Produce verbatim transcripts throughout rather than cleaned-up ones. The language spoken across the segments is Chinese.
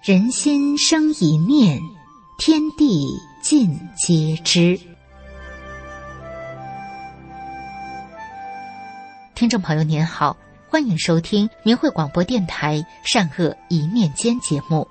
人心生一念，天地尽皆知。听众朋友您好，欢迎收听明慧广播电台善恶一念间节目。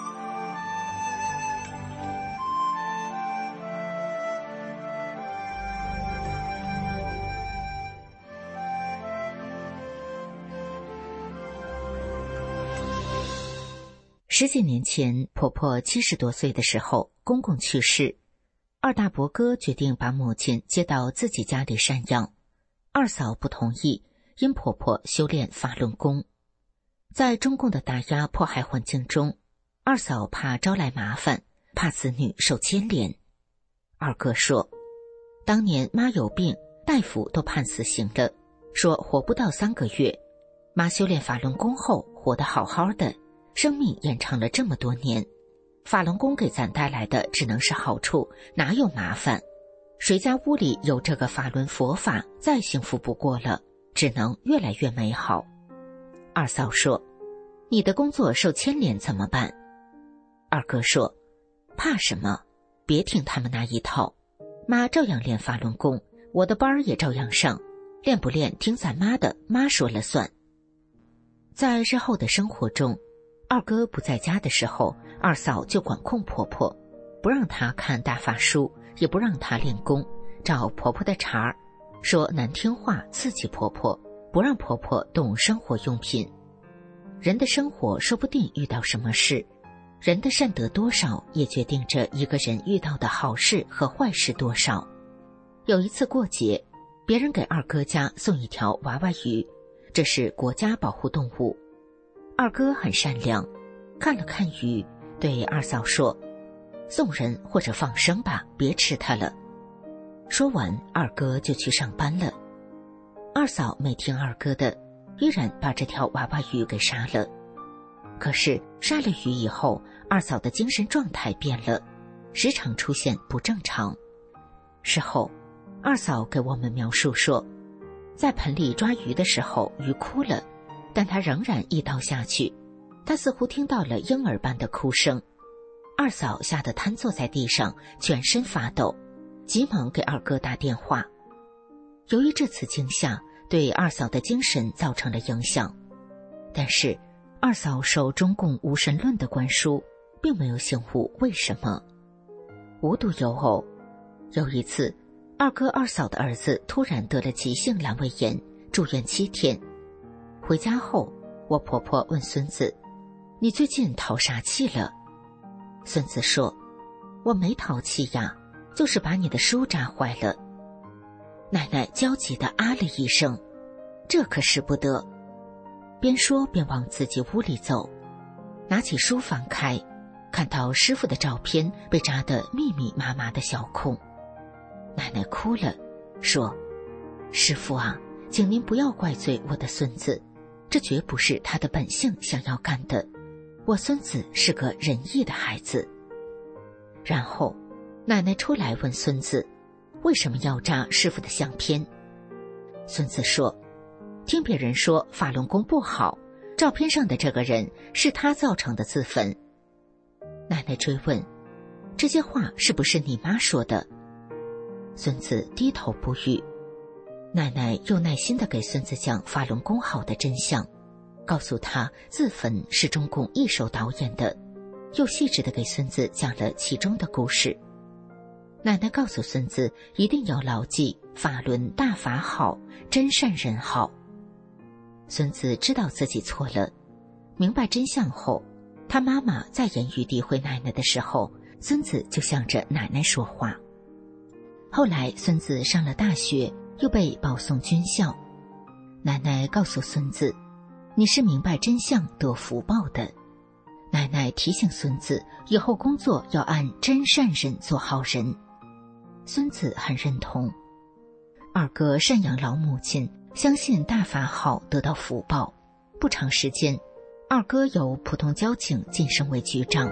十几年前，婆婆七十多岁的时候，公公去世，二大伯哥决定把母亲接到自己家里赡养。二嫂不同意，因婆婆修炼法轮功。在中共的打压迫害环境中，二嫂怕招来麻烦，怕子女受牵连。二哥说，当年妈有病，大夫都判死刑了，说活不到三个月，妈修炼法轮功后活得好好的，生命延长了这么多年，法轮功给咱带来的只能是好处，哪有麻烦？谁家屋里有这个法轮佛法，再幸福不过了，只能越来越美好。二嫂说，你的工作受牵连怎么办？二哥说，怕什么？别听他们那一套，妈照样练法轮功，我的班也照样上，练不练听咱妈的，妈说了算。在日后的生活中，二哥不在家的时候，二嫂就管控婆婆，不让她看大法书，也不让她练功，找婆婆的茬儿，说难听话刺激婆婆，不让婆婆动生活用品。人的生活说不定遇到什么事，人的善德多少也决定着一个人遇到的好事和坏事多少。有一次过节，别人给二哥家送一条娃娃鱼，这是国家保护动物。二哥很善良，看了看鱼，对二嫂说，送人或者放生吧，别吃它了。说完，二哥就去上班了。二嫂没听二哥的，依然把这条娃娃鱼给杀了。可是杀了鱼以后，二嫂的精神状态变了，时常出现不正常。事后，二嫂给我们描述说，在盆里抓鱼的时候，鱼哭了，但她仍然一刀下去，她似乎听到了婴儿般的哭声。二嫂吓得瘫坐在地上，全身发抖，急忙给二哥打电话。由于这次惊吓对二嫂的精神造成了影响，但是二嫂受中共无神论的灌输，并没有醒悟为什么。无独有偶，有一次二哥二嫂的儿子突然得了急性阑尾炎，住院七天。回家后，我婆婆问孙子，你最近淘啥气了？孙子说，我没淘气呀，就是把你的书扎坏了。奶奶焦急地啊了一声，这可使不得。边说边往自己屋里走，拿起书翻开，看到师傅的照片被扎得密密麻麻的小孔。奶奶哭了，说，师傅啊，请您不要怪罪我的孙子，这绝不是他的本性想要干的，我孙子是个仁义的孩子。然后奶奶出来问孙子，为什么要扎师傅的相片？孙子说，听别人说法轮功不好，照片上的这个人是他造成的自焚。奶奶追问，这些话是不是你妈说的？孙子低头不语。奶奶又耐心地给孙子讲法轮功好的真相，告诉他自焚是中共一手导演的，又细致地给孙子讲了其中的故事。奶奶告诉孙子一定要牢记法轮大法好，真善人好。孙子知道自己错了，明白真相后，他妈妈再言语诋毁奶奶的时候，孙子就向着奶奶说话。后来孙子上了大学，又被保送军校。奶奶告诉孙子，你是明白真相得福报的。奶奶提醒孙子以后工作要按真善人做好人。孙子很认同。二哥赡养老母亲，相信大法好得到福报。不长时间，二哥由普通交警晋升为局长。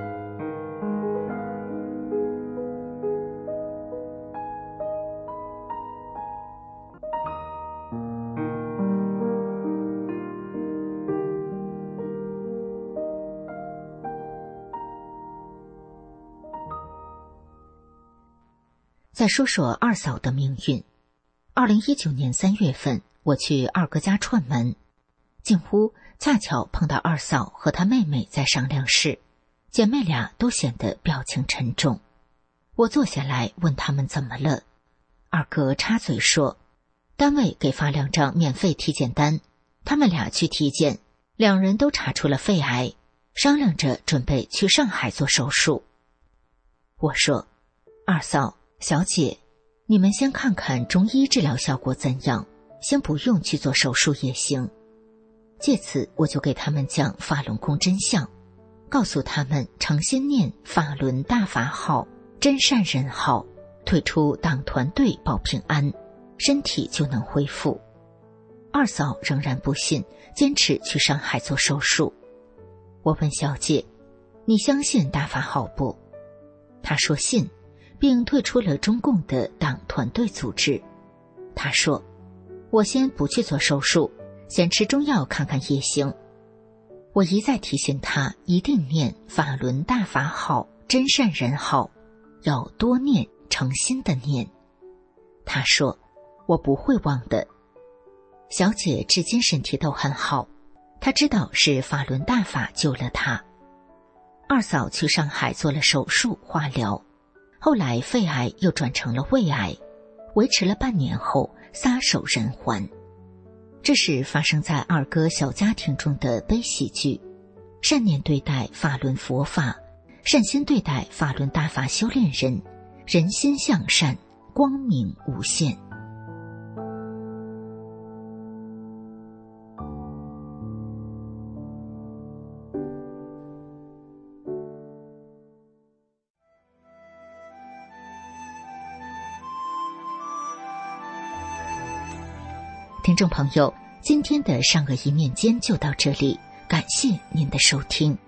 再说说二嫂的命运。二零一九年三月份，我去二哥家串门，进屋恰巧碰到二嫂和她妹妹在商量事，姐妹俩都显得表情沉重。我坐下来问他们怎么了，二哥插嘴说，单位给发两张免费体检单，他们俩去体检，两人都查出了肺癌，商量着准备去上海做手术。我说，二嫂、小姐，你们先看看中医治疗效果怎样，先不用去做手术也行。借此我就给他们讲法轮功真相，告诉他们诚心念法轮大法好，真善人好，退出党团队保平安，身体就能恢复。二嫂仍然不信，坚持去上海做手术。我问小姐，你相信大法好不？她说信，并退出了中共的党团队组织。她说，我先不去做手术，先吃中药看看也行。我一再提醒她一定念法轮大法好，真善人好，要多念，诚心的念。她说，我不会忘的。小姐至今身体都很好，她知道是法轮大法救了她。二嫂去上海做了手术化疗，后来肺癌又转成了胃癌，维持了半年后撒手人寰。这是发生在二哥小家庭中的悲喜剧，善念对待法轮佛法，善心对待法轮大法修炼人，人心向善，光明无限。听众朋友，今天的善恶一念间就到这里，感谢您的收听。